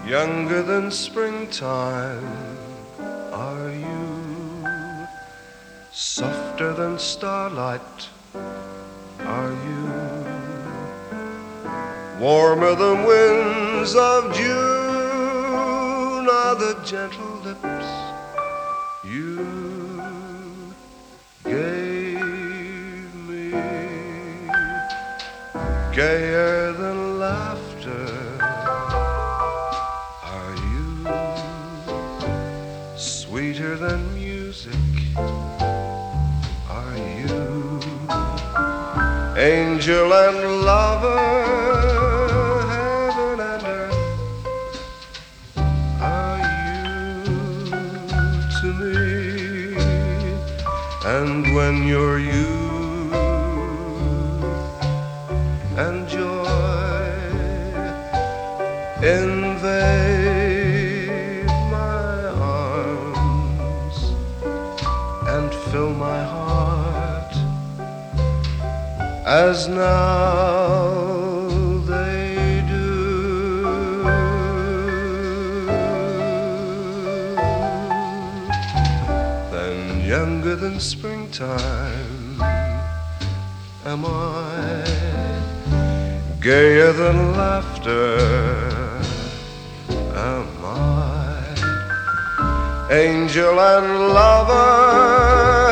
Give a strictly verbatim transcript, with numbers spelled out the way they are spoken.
Younger than springtime are you, softer than starlight are you, warmer than winds of June are the gentle lips you gave me, gayer than laughter are you, sweeter than music are you, angel and lover, heaven and earth are you to me. And when your youth and joy invade my arms and fill my heart as now they do, then younger than springtime am I, gayer than laughter am I, angel and lover,